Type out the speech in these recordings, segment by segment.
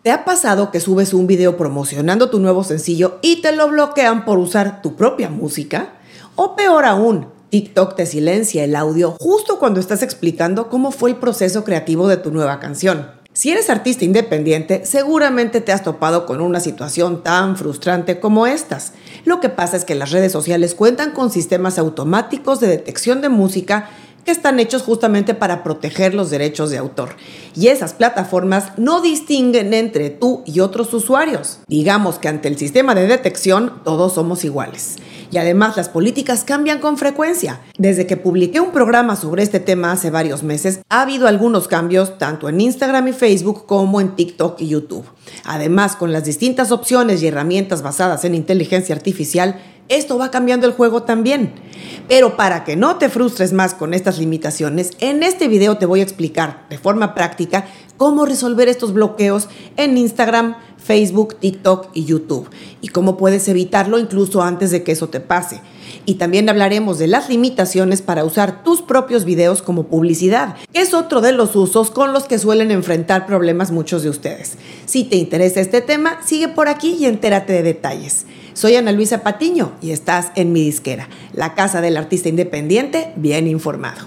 ¿Te ha pasado que subes un video promocionando tu nuevo sencillo y te lo bloquean por usar tu propia música? O peor aún, TikTok te silencia el audio justo cuando estás explicando cómo fue el proceso creativo de tu nueva canción. Si eres artista independiente, seguramente te has topado con una situación tan frustrante como estas. Lo que pasa es que las redes sociales cuentan con sistemas automáticos de detección de música que están hechos justamente para proteger los derechos de autor. Y esas plataformas no distinguen entre tú y otros usuarios. Digamos que ante el sistema de detección todos somos iguales. Y además las políticas cambian con frecuencia. Desde que publiqué un programa sobre este tema hace varios meses, ha habido algunos cambios tanto en Instagram y Facebook como en TikTok y YouTube. Además, con las distintas opciones y herramientas basadas en inteligencia artificial, esto va cambiando el juego también. Pero para que no te frustres más con estas limitaciones, en este video te voy a explicar de forma práctica cómo resolver estos bloqueos en Instagram, Facebook, TikTok y YouTube, y cómo puedes evitarlo incluso antes de que eso te pase. Y también hablaremos de las limitaciones para usar tus propios videos como publicidad, que es otro de los usos con los que suelen enfrentar problemas muchos de ustedes. Si te interesa este tema, sigue por aquí y entérate de detalles. Soy Ana Luisa Patiño y estás en Mi Disquera, la casa del artista independiente bien informado.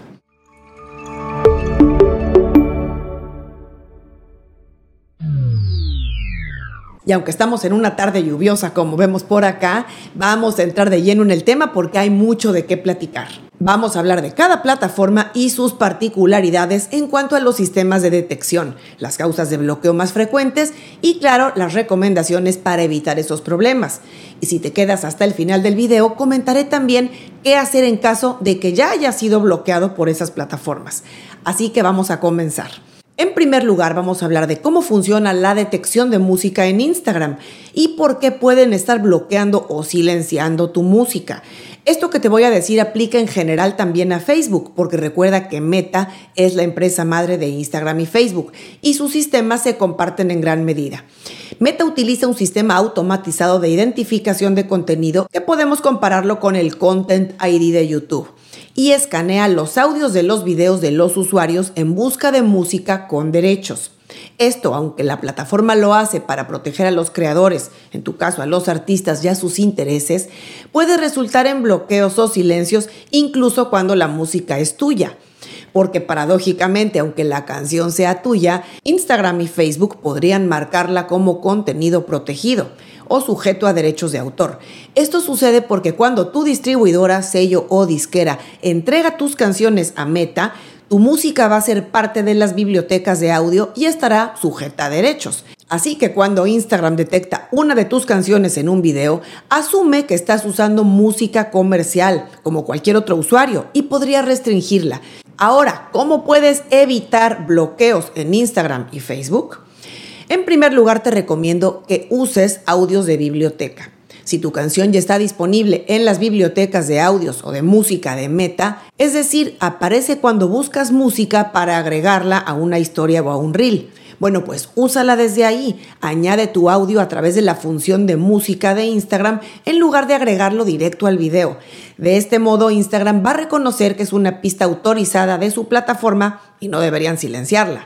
Y aunque estamos en una tarde lluviosa como vemos por acá, vamos a entrar de lleno en el tema porque hay mucho de qué platicar. Vamos a hablar de cada plataforma y sus particularidades en cuanto a los sistemas de detección, las causas de bloqueo más frecuentes y, claro, las recomendaciones para evitar esos problemas. Y si te quedas hasta el final del video, comentaré también qué hacer en caso de que ya hayas sido bloqueado por esas plataformas. Así que vamos a comenzar. En primer lugar, vamos a hablar de cómo funciona la detección de música en Instagram y por qué pueden estar bloqueando o silenciando tu música. Esto que te voy a decir aplica en general también a Facebook, porque recuerda que Meta es la empresa madre de Instagram y Facebook, y sus sistemas se comparten en gran medida. Meta utiliza un sistema automatizado de identificación de contenido que podemos compararlo con el Content ID de YouTube, y escanea los audios de los videos de los usuarios en busca de música con derechos. Esto, aunque la plataforma lo hace para proteger a los creadores, en tu caso a los artistas y a sus intereses, puede resultar en bloqueos o silencios incluso cuando la música es tuya. Porque paradójicamente, aunque la canción sea tuya, Instagram y Facebook podrían marcarla como contenido protegido o sujeto a derechos de autor. Esto sucede porque cuando tu distribuidora, sello o disquera entrega tus canciones a Meta, tu música va a ser parte de las bibliotecas de audio y estará sujeta a derechos. Así que cuando Instagram detecta una de tus canciones en un video, asume que estás usando música comercial, como cualquier otro usuario, y podría restringirla. Ahora, ¿cómo puedes evitar bloqueos en Instagram y Facebook? En primer lugar, te recomiendo que uses audios de biblioteca. Si tu canción ya está disponible en las bibliotecas de audios o de música de Meta, es decir, aparece cuando buscas música para agregarla a una historia o a un reel. Bueno, pues úsala desde ahí. Añade tu audio a través de la función de música de Instagram en lugar de agregarlo directo al video. De este modo, Instagram va a reconocer que es una pista autorizada de su plataforma y no deberían silenciarla.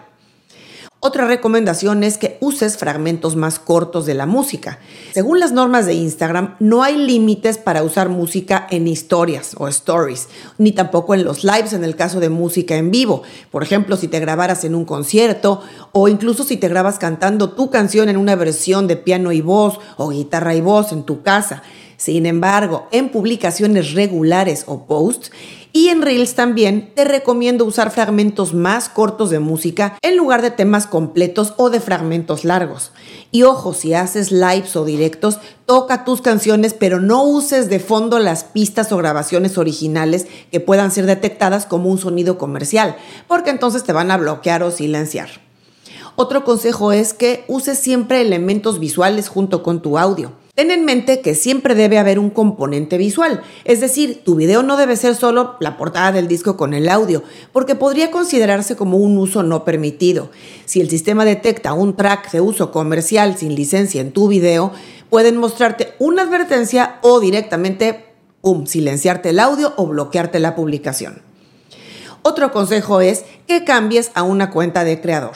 Otra recomendación es que uses fragmentos más cortos de la música. Según las normas de Instagram, no hay límites para usar música en historias o stories, ni tampoco en los lives en el caso de música en vivo. Por ejemplo, si te grabaras en un concierto o incluso si te grabas cantando tu canción en una versión de piano y voz o guitarra y voz en tu casa. Sin embargo, en publicaciones regulares o posts y en Reels también te recomiendo usar fragmentos más cortos de música en lugar de temas completos o de fragmentos largos. Y ojo, si haces lives o directos, toca tus canciones, pero no uses de fondo las pistas o grabaciones originales que puedan ser detectadas como un sonido comercial, porque entonces te van a bloquear o silenciar. Otro consejo es que uses siempre elementos visuales junto con tu audio. Ten en mente que siempre debe haber un componente visual, es decir, tu video no debe ser solo la portada del disco con el audio, porque podría considerarse como un uso no permitido. Si el sistema detecta un track de uso comercial sin licencia en tu video, pueden mostrarte una advertencia o directamente, silenciarte el audio o bloquearte la publicación. Otro consejo es que cambies a una cuenta de creador.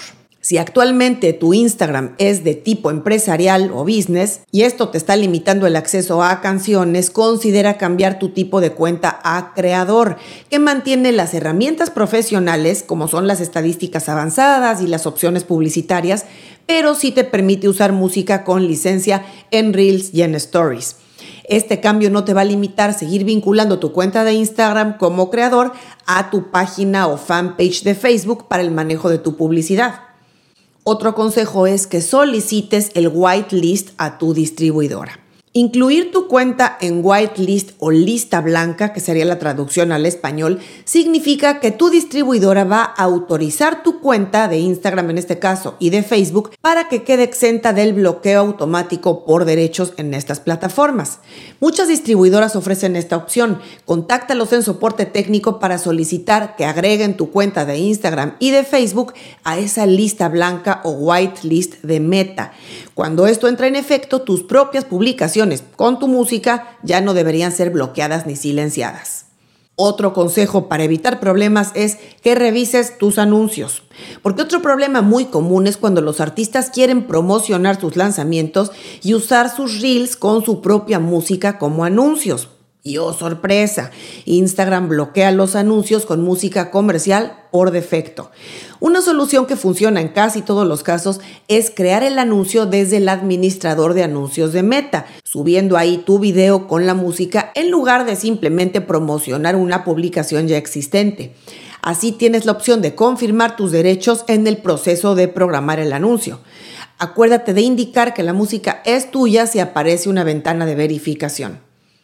Si actualmente tu Instagram es de tipo empresarial o business y esto te está limitando el acceso a canciones, considera cambiar tu tipo de cuenta a creador, que mantiene las herramientas profesionales como son las estadísticas avanzadas y las opciones publicitarias, pero sí te permite usar música con licencia en Reels y en Stories. Este cambio no te va a limitar seguir vinculando tu cuenta de Instagram como creador a tu página o fanpage de Facebook para el manejo de tu publicidad. Otro consejo es que solicites el whitelist a tu distribuidora. Incluir tu cuenta en whitelist o lista blanca, que sería la traducción al español, significa que tu distribuidora va a autorizar tu cuenta de Instagram en este caso y de Facebook para que quede exenta del bloqueo automático por derechos en estas plataformas. Muchas distribuidoras ofrecen esta opción. Contáctalos en soporte técnico para solicitar que agreguen tu cuenta de Instagram y de Facebook a esa lista blanca o whitelist de Meta. Cuando esto entra en efecto, tus propias publicaciones con tu música ya no deberían ser bloqueadas ni silenciadas. Otro consejo para evitar problemas es que revises tus anuncios. Porque otro problema muy común es cuando los artistas quieren promocionar sus lanzamientos y usar sus reels con su propia música como anuncios. Y oh sorpresa, Instagram bloquea los anuncios con música comercial por defecto. Una solución que funciona en casi todos los casos es crear el anuncio desde el administrador de anuncios de Meta, subiendo ahí tu video con la música en lugar de simplemente promocionar una publicación ya existente. Así tienes la opción de confirmar tus derechos en el proceso de programar el anuncio. Acuérdate de indicar que la música es tuya si aparece una ventana de verificación.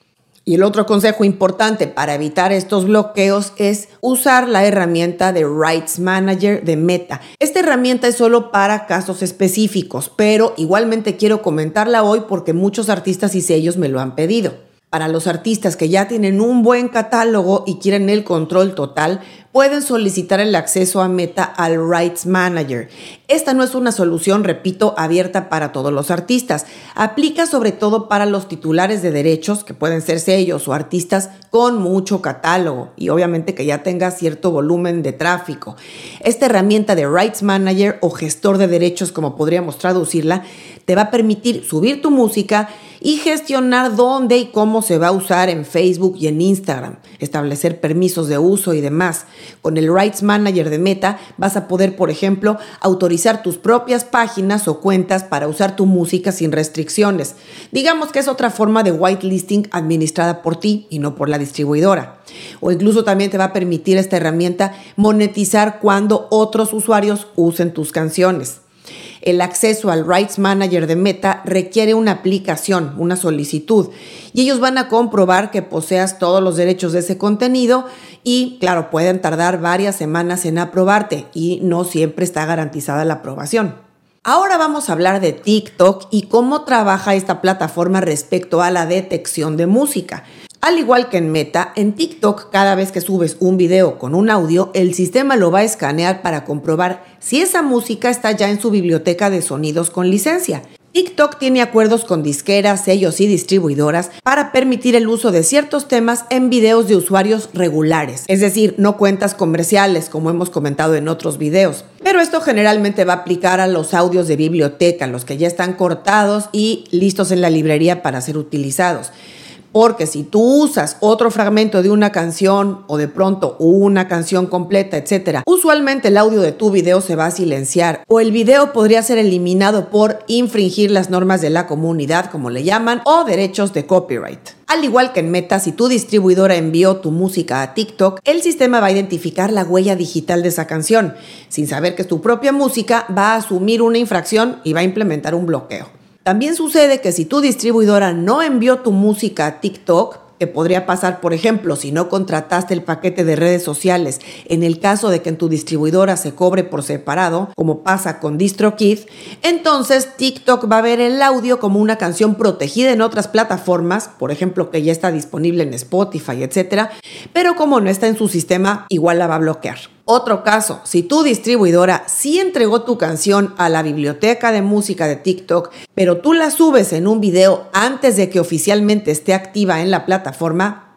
Y el otro consejo importante para evitar estos bloqueos es usar la herramienta de Rights Manager de Meta. Esta herramienta es solo para casos específicos, pero igualmente quiero comentarla hoy porque muchos artistas y sellos me lo han pedido. Para los artistas que ya tienen un buen catálogo y quieren el control total, pueden solicitar el acceso a Meta al Rights Manager. Esta no es una solución, repito, abierta para todos los artistas. Aplica sobre todo para los titulares de derechos, que pueden ser sellos o artistas con mucho catálogo y obviamente que ya tenga cierto volumen de tráfico. Esta herramienta de Rights Manager o gestor de derechos, como podríamos traducirla, te va a permitir subir tu música y gestionar dónde y cómo se va a usar en Facebook y en Instagram, establecer permisos de uso y demás. Con el Rights Manager de Meta vas a poder, por ejemplo, autorizar tus propias páginas o cuentas para usar tu música sin restricciones. Digamos que es otra forma de whitelisting administrada por ti y no por la distribuidora. O incluso también te va a permitir esta herramienta monetizar cuando otros usuarios usen tus canciones. El acceso al Rights Manager de Meta requiere una aplicación, una solicitud, y ellos van a comprobar que poseas todos los derechos de ese contenido y, claro, pueden tardar varias semanas en aprobarte y no siempre está garantizada la aprobación. Ahora vamos a hablar de TikTok y cómo trabaja esta plataforma respecto a la detección de música. Al igual que en Meta, en TikTok cada vez que subes un video con un audio, el sistema lo va a escanear para comprobar si esa música está ya en su biblioteca de sonidos con licencia. TikTok tiene acuerdos con disqueras, sellos y distribuidoras para permitir el uso de ciertos temas en videos de usuarios regulares, es decir, no cuentas comerciales como hemos comentado en otros videos. Pero esto generalmente va a aplicar a los audios de biblioteca, los que ya están cortados y listos en la librería para ser utilizados. Porque si tú usas otro fragmento de una canción o de pronto una canción completa, etc., usualmente el audio de tu video se va a silenciar o el video podría ser eliminado por infringir las normas de la comunidad, como le llaman, o derechos de copyright. Al igual que en Meta, si tu distribuidora envió tu música a TikTok, el sistema va a identificar la huella digital de esa canción. Sin saber que es tu propia música, va a asumir una infracción y va a implementar un bloqueo. También sucede que si tu distribuidora no envió tu música a TikTok, que podría pasar, por ejemplo, si no contrataste el paquete de redes sociales, en el caso de que en tu distribuidora se cobre por separado, como pasa con DistroKid, entonces TikTok va a ver el audio como una canción protegida en otras plataformas, por ejemplo, que ya está disponible en Spotify, etc., pero como no está en su sistema, igual la va a bloquear. Otro caso, si tu distribuidora sí entregó tu canción a la biblioteca de música de TikTok, pero tú la subes en un video antes de que oficialmente esté activa en la plataforma,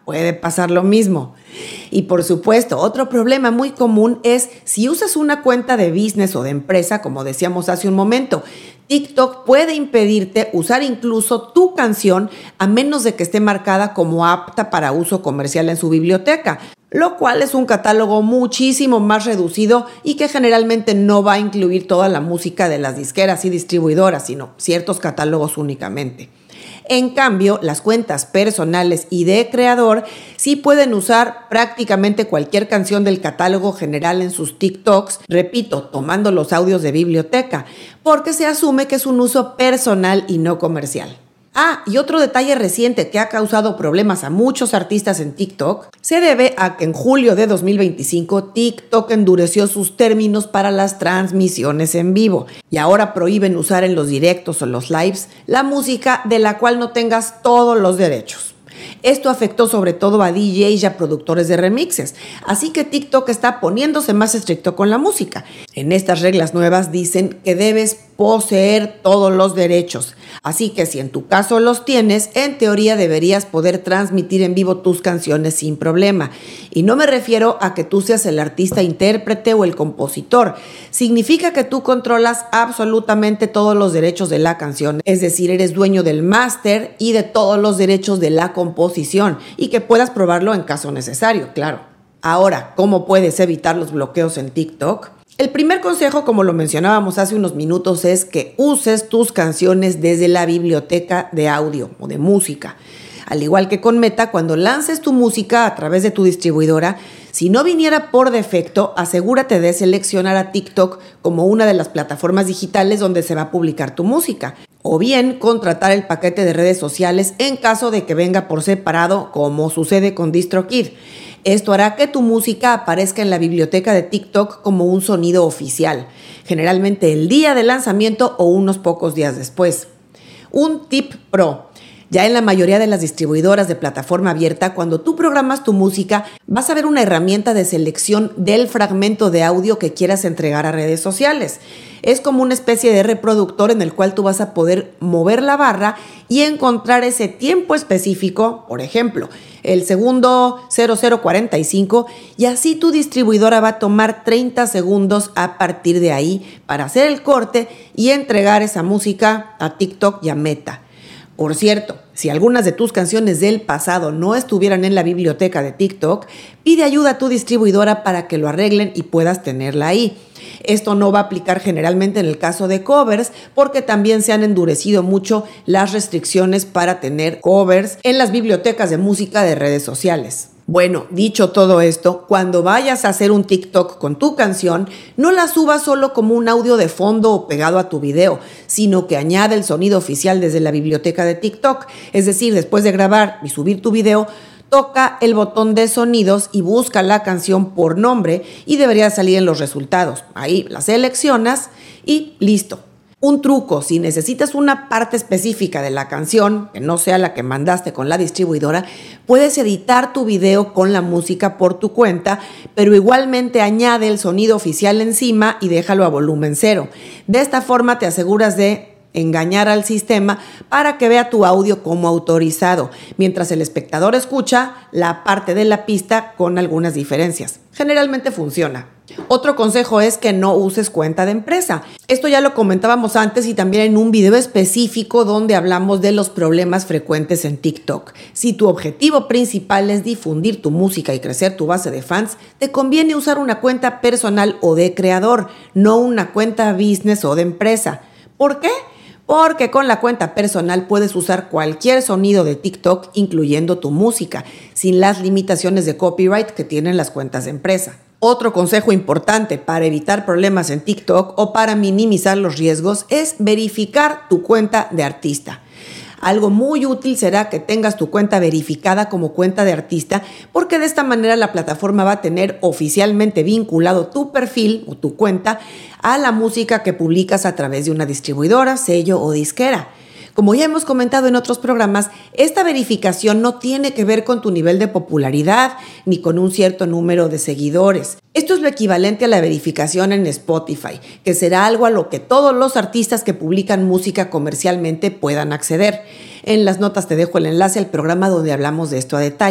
puede pasar lo mismo. Y por supuesto, otro problema muy común es si usas una cuenta de business o de empresa, como decíamos hace un momento. TikTok puede impedirte usar incluso tu canción a menos de que esté marcada como apta para uso comercial en su biblioteca, lo cual es un catálogo muchísimo más reducido y que generalmente no va a incluir toda la música de las disqueras y distribuidoras, sino ciertos catálogos únicamente. En cambio, las cuentas personales y de creador sí pueden usar prácticamente cualquier canción del catálogo general en sus TikToks, repito, tomando los audios de biblioteca, porque se asume que es un uso personal y no comercial. Y otro detalle reciente que ha causado problemas a muchos artistas en TikTok se debe a que en julio de 2025 TikTok endureció sus términos para las transmisiones en vivo y ahora prohíben usar en los directos o los lives la música de la cual no tengas todos los derechos. Esto afectó sobre todo a DJs y a productores de remixes, así que TikTok está poniéndose más estricto con la música. En estas reglas nuevas dicen que debes poseer todos los derechos, así que si en tu caso los tienes, en teoría deberías poder transmitir en vivo tus canciones sin problema. Y no me refiero a que tú seas el artista intérprete o el compositor, significa que tú controlas absolutamente todos los derechos de la canción, es decir, eres dueño del máster y de todos los derechos de la composición y que puedas probarlo en caso necesario, claro. Ahora, ¿cómo puedes evitar los bloqueos en TikTok? El primer consejo, como lo mencionábamos hace unos minutos, es que uses tus canciones desde la biblioteca de audio o de música. Al igual que con Meta, cuando lances tu música a través de tu distribuidora, si no viniera por defecto, asegúrate de seleccionar a TikTok como una de las plataformas digitales donde se va a publicar tu música. O bien contratar el paquete de redes sociales en caso de que venga por separado, como sucede con DistroKid. Esto hará que tu música aparezca en la biblioteca de TikTok como un sonido oficial, generalmente el día de lanzamiento o unos pocos días después. Un tip pro. Ya en la mayoría de las distribuidoras de plataforma abierta, cuando tú programas tu música, vas a ver una herramienta de selección del fragmento de audio que quieras entregar a redes sociales. Es como una especie de reproductor en el cual tú vas a poder mover la barra y encontrar ese tiempo específico, por ejemplo, el segundo 0045, y así tu distribuidora va a tomar 30 segundos a partir de ahí para hacer el corte y entregar esa música a TikTok y a Meta. Por cierto, si algunas de tus canciones del pasado no estuvieran en la biblioteca de TikTok, pide ayuda a tu distribuidora para que lo arreglen y puedas tenerla ahí. Esto no va a aplicar generalmente en el caso de covers, porque también se han endurecido mucho las restricciones para tener covers en las bibliotecas de música de redes sociales. Bueno, dicho todo esto, cuando vayas a hacer un TikTok con tu canción, no la subas solo como un audio de fondo o pegado a tu video, sino que añade el sonido oficial desde la biblioteca de TikTok. Es decir, después de grabar y subir tu video, toca el botón de sonidos y busca la canción por nombre y debería salir en los resultados. Ahí la seleccionas y listo. Un truco: si necesitas una parte específica de la canción, que no sea la que mandaste con la distribuidora, puedes editar tu video con la música por tu cuenta, pero igualmente añade el sonido oficial encima y déjalo a volumen 0. De esta forma te aseguras de engañar al sistema para que vea tu audio como autorizado, mientras el espectador escucha la parte de la pista con algunas diferencias. Generalmente funciona. Otro consejo es que no uses cuenta de empresa. Esto ya lo comentábamos antes y también en un video específico donde hablamos de los problemas frecuentes en TikTok. Si tu objetivo principal es difundir tu música y crecer tu base de fans, te conviene usar una cuenta personal o de creador, no una cuenta business o de empresa. ¿Por qué? Porque con la cuenta personal puedes usar cualquier sonido de TikTok, incluyendo tu música, sin las limitaciones de copyright que tienen las cuentas de empresa. Otro consejo importante para evitar problemas en TikTok o para minimizar los riesgos es verificar tu cuenta de artista. Algo muy útil será que tengas tu cuenta verificada como cuenta de artista, porque de esta manera la plataforma va a tener oficialmente vinculado tu perfil o tu cuenta a la música que publicas a través de una distribuidora, sello o disquera. Como ya hemos comentado en otros programas, esta verificación no tiene que ver con tu nivel de popularidad ni con un cierto número de seguidores. Esto es lo equivalente a la verificación en Spotify, que será algo a lo que todos los artistas que publican música comercialmente puedan acceder. En las notas te dejo el enlace al programa donde hablamos de esto a detalle.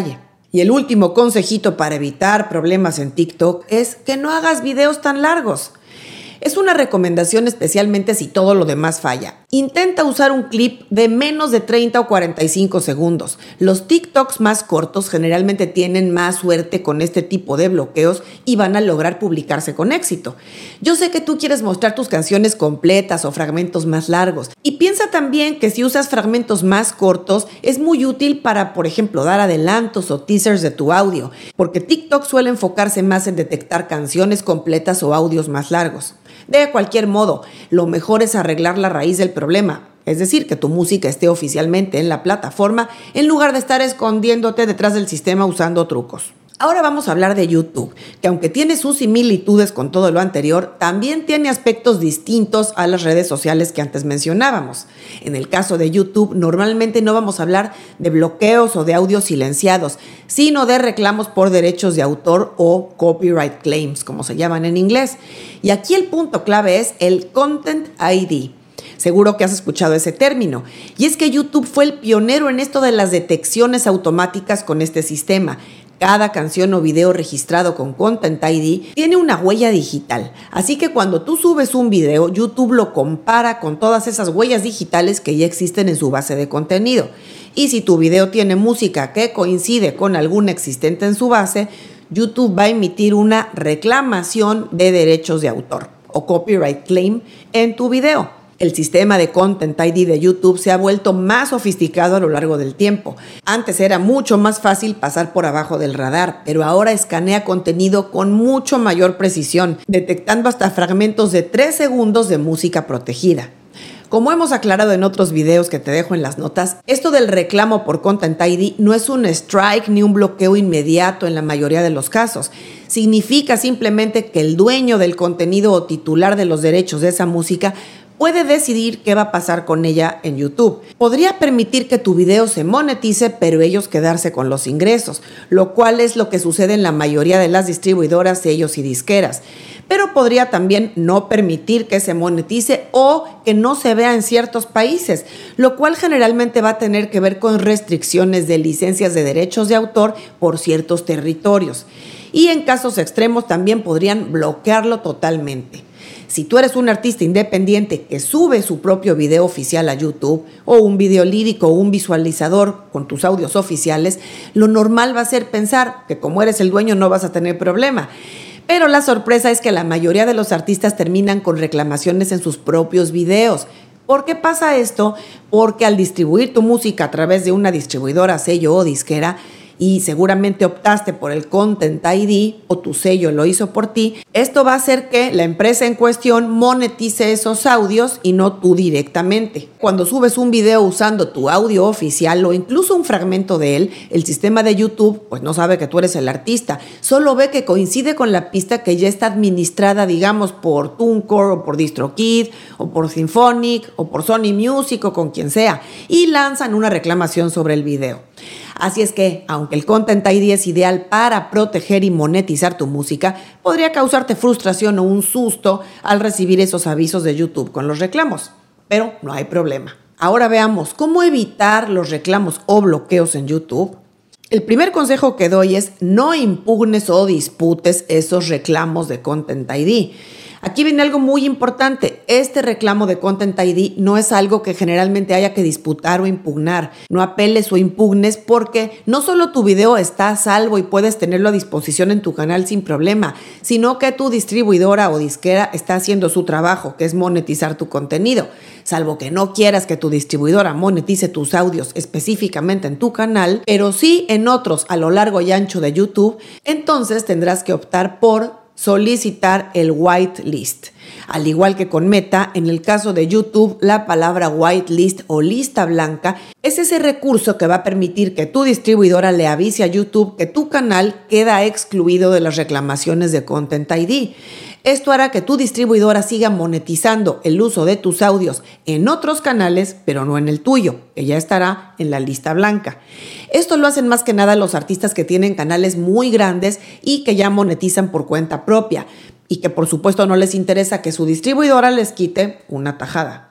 Y el último consejito para evitar problemas en TikTok es que no hagas videos tan largos. Es una recomendación especialmente si todo lo demás falla. Intenta usar un clip de menos de 30 o 45 segundos. Los TikToks más cortos generalmente tienen más suerte con este tipo de bloqueos y van a lograr publicarse con éxito. Yo sé que tú quieres mostrar tus canciones completas o fragmentos más largos. Y piensa también que si usas fragmentos más cortos es muy útil para, por ejemplo, dar adelantos o teasers de tu audio, porque TikTok suele enfocarse más en detectar canciones completas o audios más largos. De cualquier modo, lo mejor es arreglar la raíz del problema, es decir, que tu música esté oficialmente en la plataforma en lugar de estar escondiéndote detrás del sistema usando trucos. Ahora vamos a hablar de YouTube, que aunque tiene sus similitudes con todo lo anterior, también tiene aspectos distintos a las redes sociales que antes mencionábamos. En el caso de YouTube, normalmente no vamos a hablar de bloqueos o de audios silenciados, sino de reclamos por derechos de autor o copyright claims, como se llaman en inglés. Y aquí el punto clave es el Content ID. Seguro que has escuchado ese término. Y es que YouTube fue el pionero en esto de las detecciones automáticas con este sistema. Cada canción o video registrado con Content ID tiene una huella digital, así que cuando tú subes un video, YouTube lo compara con todas esas huellas digitales que ya existen en su base de contenido. Y si tu video tiene música que coincide con alguna existente en su base, YouTube va a emitir una reclamación de derechos de autor o copyright claim en tu video. El sistema de Content ID de YouTube se ha vuelto más sofisticado a lo largo del tiempo. Antes era mucho más fácil pasar por abajo del radar, pero ahora escanea contenido con mucho mayor precisión, detectando hasta fragmentos de 3 segundos de música protegida. Como hemos aclarado en otros videos que te dejo en las notas, esto del reclamo por Content ID no es un strike ni un bloqueo inmediato en la mayoría de los casos. Significa simplemente que el dueño del contenido o titular de los derechos de esa música puede decidir qué va a pasar con ella en YouTube. Podría permitir que tu video se monetice, pero ellos quedarse con los ingresos, lo cual es lo que sucede en la mayoría de las distribuidoras, sellos y disqueras. Pero podría también no permitir que se monetice o que no se vea en ciertos países, lo cual generalmente va a tener que ver con restricciones de licencias de derechos de autor por ciertos territorios. Y en casos extremos también podrían bloquearlo totalmente. Si tú eres un artista independiente que sube su propio video oficial a YouTube o un video lírico o un visualizador con tus audios oficiales, lo normal va a ser pensar que como eres el dueño no vas a tener problema. Pero la sorpresa es que la mayoría de los artistas terminan con reclamaciones en sus propios videos. ¿Por qué pasa esto? Porque al distribuir tu música a través de una distribuidora, sello o disquera, y seguramente optaste por el Content ID o tu sello lo hizo por ti, esto va a hacer que la empresa en cuestión monetice esos audios y no tú directamente. Cuando subes un video usando tu audio oficial o incluso un fragmento de él, el sistema de YouTube pues no sabe que tú eres el artista, solo ve que coincide con la pista que ya está administrada, digamos, por TuneCore o por DistroKid o por Symphonic o por Sony Music o con quien sea, y lanzan una reclamación sobre el video. Así es que, aunque el Content ID es ideal para proteger y monetizar tu música, podría causarte frustración o un susto al recibir esos avisos de YouTube con los reclamos. Pero no hay problema. Ahora veamos cómo evitar los reclamos o bloqueos en YouTube. El primer consejo que doy es no impugnes o disputes esos reclamos de Content ID. Aquí viene algo muy importante. Este reclamo de Content ID no es algo que generalmente haya que disputar o impugnar. No apeles o impugnes porque no solo tu video está a salvo y puedes tenerlo a disposición en tu canal sin problema, sino que tu distribuidora o disquera está haciendo su trabajo, que es monetizar tu contenido. Salvo que no quieras que tu distribuidora monetice tus audios específicamente en tu canal, pero sí en otros a lo largo y ancho de YouTube, entonces tendrás que optar por solicitar el whitelist. Al igual que con Meta, en el caso de YouTube, la palabra whitelist o lista blanca es ese recurso que va a permitir que tu distribuidora le avise a YouTube que tu canal queda excluido de las reclamaciones de Content ID. Esto hará que tu distribuidora siga monetizando el uso de tus audios en otros canales, pero no en el tuyo, que ya estará en la lista blanca. Esto lo hacen más que nada los artistas que tienen canales muy grandes y que ya monetizan por cuenta propia y que por supuesto no les interesa que su distribuidora les quite una tajada.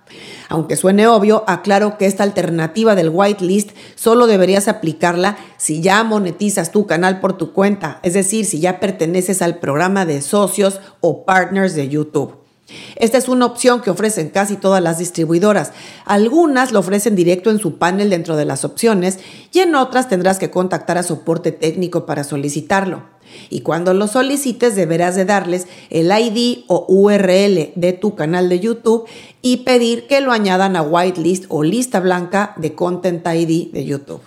Aunque suene obvio, aclaro que esta alternativa del whitelist solo deberías aplicarla si ya monetizas tu canal por tu cuenta, es decir, si ya perteneces al programa de socios o partners de YouTube. Esta es una opción que ofrecen casi todas las distribuidoras. Algunas lo ofrecen directo en su panel dentro de las opciones y en otras tendrás que contactar a soporte técnico para solicitarlo. Y cuando lo solicites deberás de darles el ID o URL de tu canal de YouTube y pedir que lo añadan a whitelist o lista blanca de Content ID de YouTube.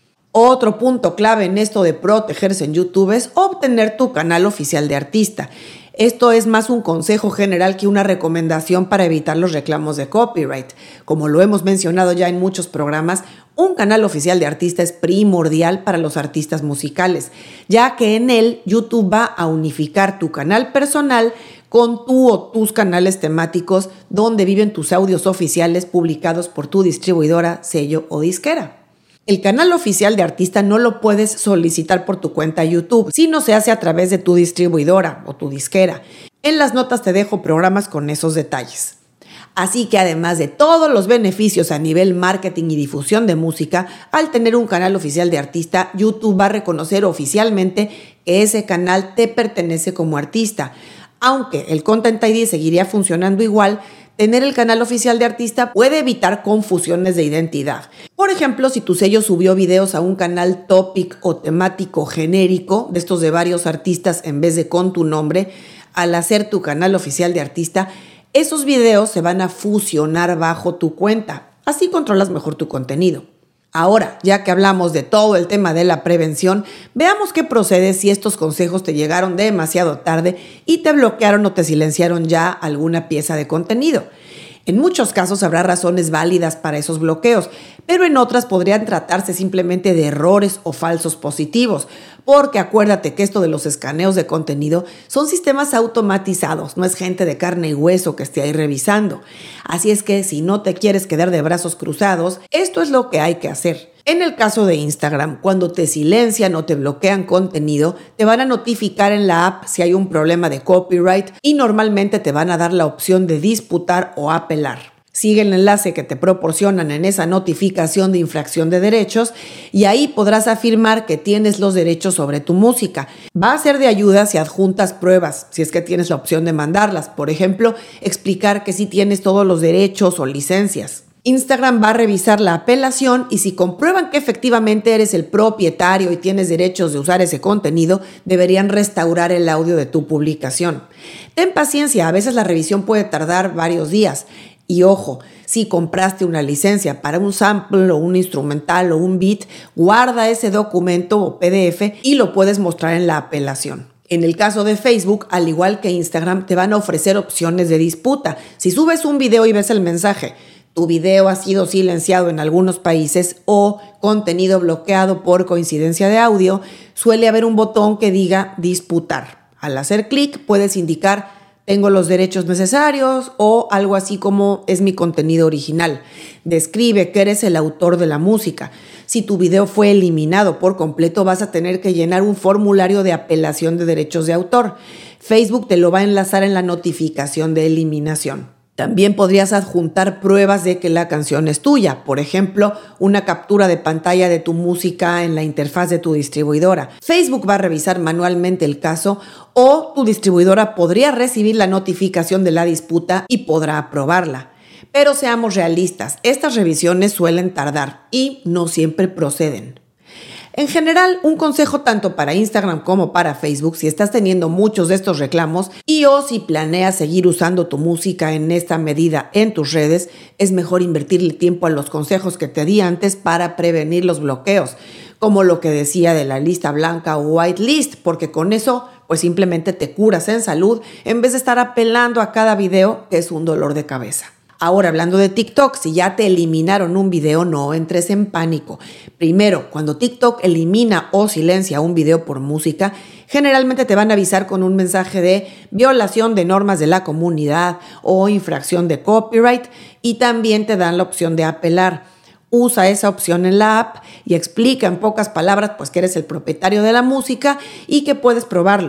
Otro punto clave en esto de protegerse en YouTube es obtener tu canal oficial de artista. Esto es más un consejo general que una recomendación para evitar los reclamos de copyright. Como lo hemos mencionado ya en muchos programas, un canal oficial de artista es primordial para los artistas musicales, ya que en él YouTube va a unificar tu canal personal con tu o tus canales temáticos donde viven tus audios oficiales publicados por tu distribuidora, sello o disquera. El canal oficial de artista no lo puedes solicitar por tu cuenta YouTube, sino se hace a través de tu distribuidora o tu disquera. En las notas te dejo programas con esos detalles. Así que además de todos los beneficios a nivel marketing y difusión de música, al tener un canal oficial de artista, YouTube va a reconocer oficialmente que ese canal te pertenece como artista. Aunque el Content ID seguiría funcionando igual, tener el canal oficial de artista puede evitar confusiones de identidad. Por ejemplo, si tu sello subió videos a un canal topic o temático genérico, de estos de varios artistas en vez de con tu nombre, al hacer tu canal oficial de artista, esos videos se van a fusionar bajo tu cuenta. Así controlas mejor tu contenido. Ahora, ya que hablamos de todo el tema de la prevención, veamos qué procede si estos consejos te llegaron demasiado tarde y te bloquearon o te silenciaron ya alguna pieza de contenido. En muchos casos habrá razones válidas para esos bloqueos, pero en otras podrían tratarse simplemente de errores o falsos positivos, porque acuérdate que esto de los escaneos de contenido son sistemas automatizados, no es gente de carne y hueso que esté ahí revisando. Así es que si no te quieres quedar de brazos cruzados, esto es lo que hay que hacer. En el caso de Instagram, cuando te silencian o te bloquean contenido, te van a notificar en la app si hay un problema de copyright y normalmente te van a dar la opción de disputar o apelar. Sigue el enlace que te proporcionan en esa notificación de infracción de derechos y ahí podrás afirmar que tienes los derechos sobre tu música. Va a ser de ayuda si adjuntas pruebas, si es que tienes la opción de mandarlas. Por ejemplo, explicar que sí tienes todos los derechos o licencias. Instagram va a revisar la apelación y si comprueban que efectivamente eres el propietario y tienes derechos de usar ese contenido, deberían restaurar el audio de tu publicación. Ten paciencia, a veces la revisión puede tardar varios días. Y ojo, si compraste una licencia para un sample o un instrumental o un beat, guarda ese documento o PDF y lo puedes mostrar en la apelación. En el caso de Facebook, al igual que Instagram, te van a ofrecer opciones de disputa. Si subes un video y ves el mensaje, tu video ha sido silenciado en algunos países o contenido bloqueado por coincidencia de audio, suele haber un botón que diga disputar. Al hacer clic puedes indicar tengo los derechos necesarios o algo así como es mi contenido original. Describe que eres el autor de la música. Si tu video fue eliminado por completo, vas a tener que llenar un formulario de apelación de derechos de autor. Facebook te lo va a enlazar en la notificación de eliminación. También podrías adjuntar pruebas de que la canción es tuya, por ejemplo, una captura de pantalla de tu música en la interfaz de tu distribuidora. Facebook va a revisar manualmente el caso o tu distribuidora podría recibir la notificación de la disputa y podrá aprobarla. Pero seamos realistas, estas revisiones suelen tardar y no siempre proceden. En general, un consejo tanto para Instagram como para Facebook, si estás teniendo muchos de estos reclamos o si planeas seguir usando tu música en esta medida en tus redes, es mejor invertirle tiempo a los consejos que te di antes para prevenir los bloqueos, como lo que decía de la lista blanca o whitelist, porque con eso pues simplemente te curas en salud en vez de estar apelando a cada video, que es un dolor de cabeza. Ahora, hablando de TikTok, si ya te eliminaron un video, no entres en pánico. Primero, cuando TikTok elimina o silencia un video por música, generalmente te van a avisar con un mensaje de violación de normas de la comunidad o infracción de copyright y también te dan la opción de apelar. Usa esa opción en la app y explica en pocas palabras pues que eres el propietario de la música y que puedes probarlo.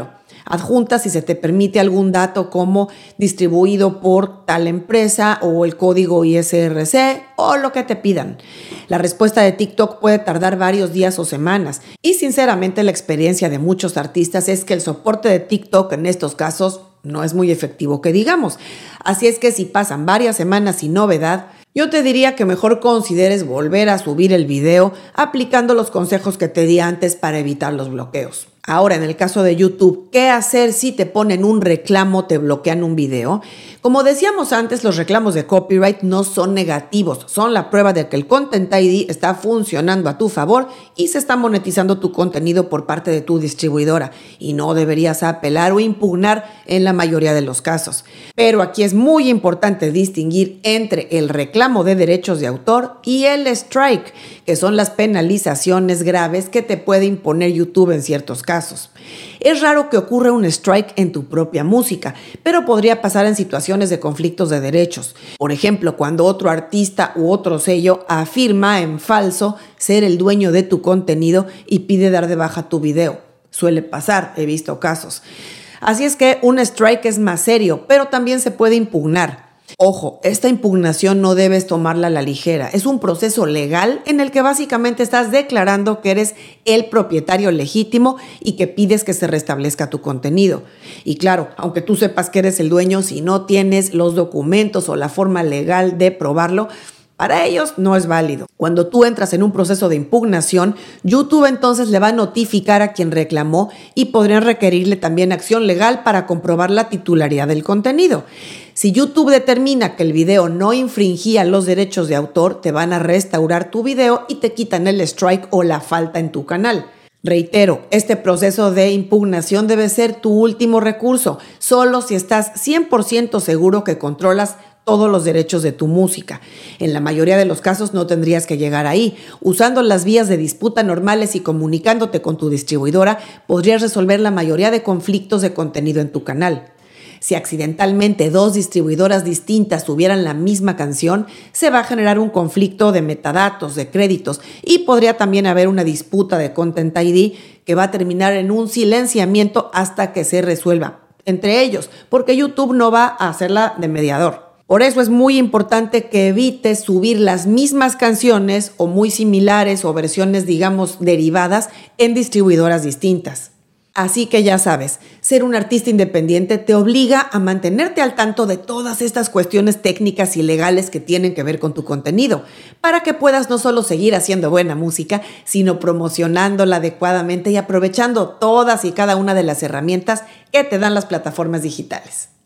adjuntas si se te permite algún dato como distribuido por tal empresa o el código ISRC o lo que te pidan. La respuesta de TikTok puede tardar varios días o semanas y sinceramente la experiencia de muchos artistas es que el soporte de TikTok en estos casos no es muy efectivo que digamos. Así es que si pasan varias semanas sin novedad, yo te diría que mejor consideres volver a subir el video aplicando los consejos que te di antes para evitar los bloqueos. Ahora, en el caso de YouTube, ¿qué hacer si te ponen un reclamo, te bloquean un video? Como decíamos antes, los reclamos de copyright no son negativos, son la prueba de que el Content ID está funcionando a tu favor y se está monetizando tu contenido por parte de tu distribuidora y no deberías apelar o impugnar en la mayoría de los casos. Pero aquí es muy importante distinguir entre el reclamo de derechos de autor y el strike, que son las penalizaciones graves que te puede imponer YouTube en ciertos casos. Es raro que ocurra un strike en tu propia música, pero podría pasar en situaciones de conflictos de derechos. Por ejemplo, cuando otro artista u otro sello afirma en falso ser el dueño de tu contenido y pide dar de baja tu video. Suele pasar, he visto casos. Así es que un strike es más serio, pero también se puede impugnar. Ojo, esta impugnación no debes tomarla a la ligera. Es un proceso legal en el que básicamente estás declarando que eres el propietario legítimo y que pides que se restablezca tu contenido. Y claro, aunque tú sepas que eres el dueño, si no tienes los documentos o la forma legal de probarlo, para ellos no es válido. Cuando tú entras en un proceso de impugnación, YouTube entonces le va a notificar a quien reclamó y podrían requerirle también acción legal para comprobar la titularidad del contenido. Si YouTube determina que el video no infringía los derechos de autor, te van a restaurar tu video y te quitan el strike o la falta en tu canal. Reitero, este proceso de impugnación debe ser tu último recurso, solo si estás 100% seguro que controlas todos los derechos de tu música. En la mayoría de los casos no tendrías que llegar ahí. Usando las vías de disputa normales y comunicándote con tu distribuidora, podrías resolver la mayoría de conflictos de contenido en tu canal. Si accidentalmente dos distribuidoras distintas tuvieran la misma canción, se va a generar un conflicto de metadatos, de créditos, y podría también haber una disputa de Content ID que va a terminar en un silenciamiento hasta que se resuelva entre ellos, porque YouTube no va a hacerla de mediador. Por eso es muy importante que evites subir las mismas canciones o muy similares o versiones, digamos, derivadas en distribuidoras distintas. Así que ya sabes, ser un artista independiente te obliga a mantenerte al tanto de todas estas cuestiones técnicas y legales que tienen que ver con tu contenido, para que puedas no solo seguir haciendo buena música, sino promocionándola adecuadamente y aprovechando todas y cada una de las herramientas que te dan las plataformas digitales.